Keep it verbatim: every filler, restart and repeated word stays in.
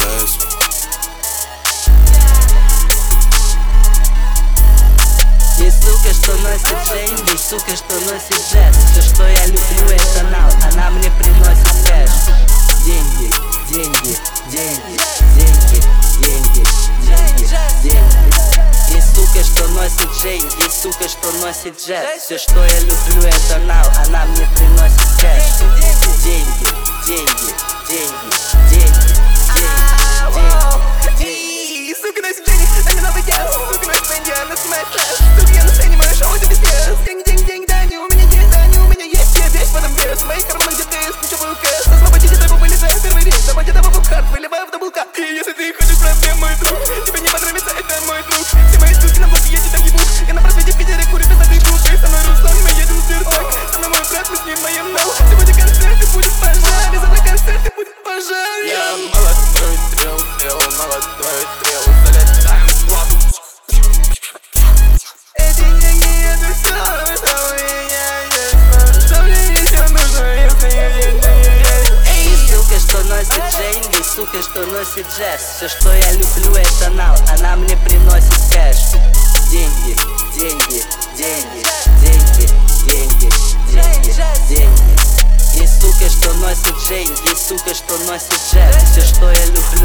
джаз. Есть сука, что носит деньги, сука, что носит джаз. Все, что я люблю, это нал, она мне приносит кэш. Деньги, деньги, деньги, деньги, деньги, деньги, деньги. Есть сука, что носит джейн, есть сука, что носит джаз. Все, что я люблю, это нал, она мне приносит кэш. Деньги, деньги, деньги, деньги, деньги, деньги. Сука носит джейн, а не новый газ. Сука носит бенди, она снимает флэш. Сука, я на сцене, мое шоу, это пиздец. Деньги, деньги, деньги, да, они у меня есть, да, они у меня есть. Я весь в этом вес, мои карманы где ТС, ключевой указ. Освободите дабу, вылезай в первый рейс. Заводи дабу в карт, выливай в даблкат. И если ты хочешь проблем, мой друг, тебе не понравится, это мой друг. Все мои ссылки на блоге, я тебя ебу. Я на просвете в Питере курю без этой души. Со мной Руслан, мы едем в Сбертак. Со мной мой брат, мы с ним моем нал. Сегодня концерт, и будет пожар. И завтра концерт, и будет пожар. Я молодой стрел, стрел, молодой стрел. Залетаем в клуб. Эти деньги, это все, что у меня есть. Что мне еще нужно, если я деньги есть? Есть сука, что носит джейн, есть сука, что носит джаз. Все, что я люблю, это нал, она мне приносит кэш. Деньги, деньги, деньги, деньги, деньги, деньги, деньги. Есть сука, что носит джейн, есть сука, что носит джаз. Все, что я люблю,